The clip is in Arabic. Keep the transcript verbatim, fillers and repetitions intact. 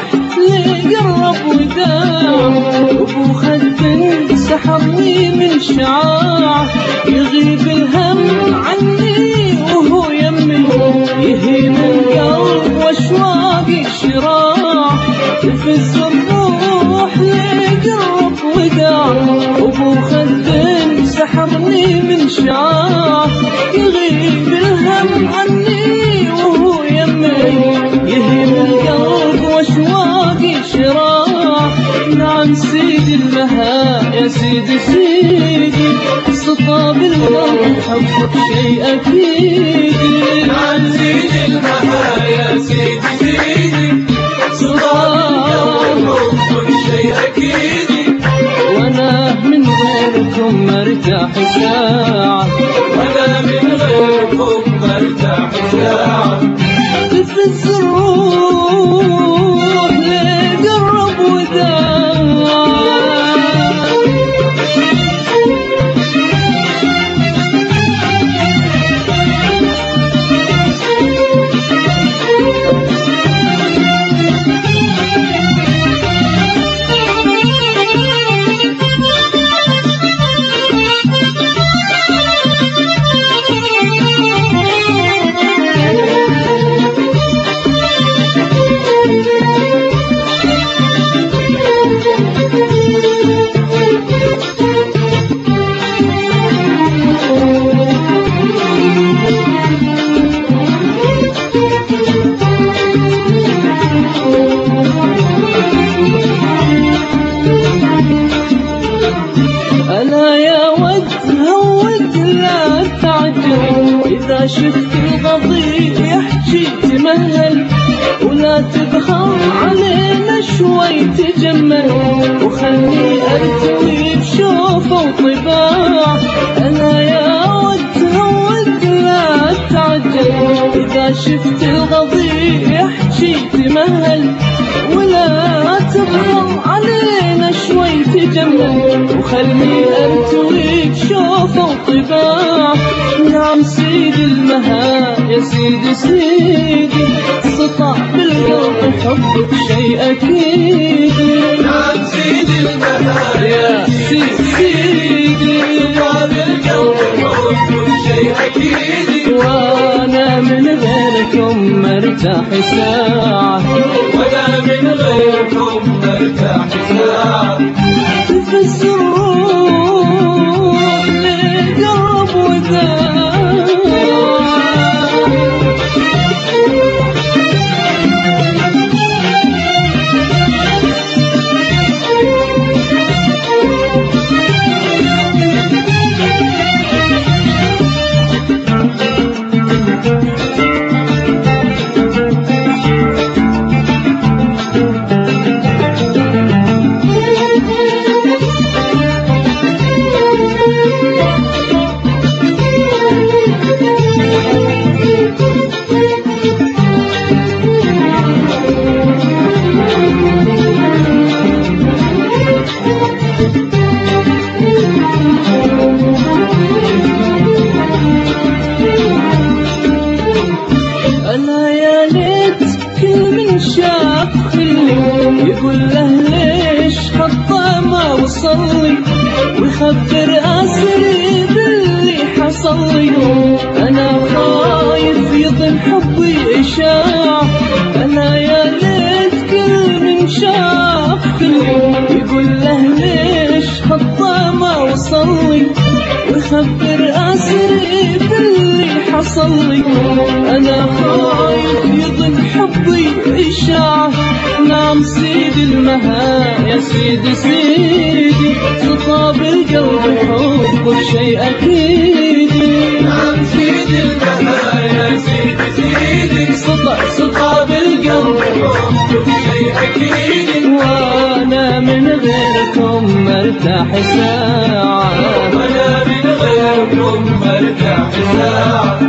لقرب وداع، وابو خد سحرني من شعاع، يغيب الهم عني وهو يمي، يهين القلب واشواقي شراع، تفز الروح لقرب وداع، وابو خد سحرني من شعاع، يغيب الهم عني وهو يمي، يهين القلب واشواقي شراع. نعم سيدي المها يا سيدي سيدي، سطى بالقلب حبك شيء أكيد. نعم سيدي المها يا سيدي سيدي، سطى بالقلب حبك شيء أكيد. وانا من غيركم مرتاح ساعة، وانا من غيركم مرتاح ساعة. تفز الروح لقرب وداع. ألا يا ود هود لا تعجل، إذا شفت الغضيب يحكي تمهل، ولا تبخل علينا شوي تجمل، وخلي أرتوي بشوفه وطباع. ألا يا ود هود لا تعجل، إذا شفت الغضيب يحكي تمهل، ولا تبخل علينا شوي تجمل، وخلي أرتويك شوفه وطباع. نعم سيدي المها يا سيدي سيدي، سطع بالقلب حبك شيء أكيد. نعم سيدي المها يا سيدي سيدي، سطع بالقلب حبك شيء أكيد. وانا من غيركم مرتاح ساعة، وانا من غيركم مرتاح ساعة. تفز الروح لقرب وداع. أنا يا ليت كل من شاف خلي يقول له ليش خطى ما وصلي، ويخبر أسري باللي حصلي. أنا خايف يضل حبي إشاع. أنا يا ليت كل من شاف خلي يقول له ليش خطى ما وصلي، ويخبر أسري باللي حصلي. أنا خايف يضل حبي إشاعة. نعم سيدي المها يا سيدي سيدي، سطى بالقلب حبك شيء أكيد. نعم سيدي المها يا سيدي سيدي، سطى سطى بالقلب حبك شيء أكيد. وانا من غيركم مرتاح ساعة، وانا من غيركم مرتاح ساعة.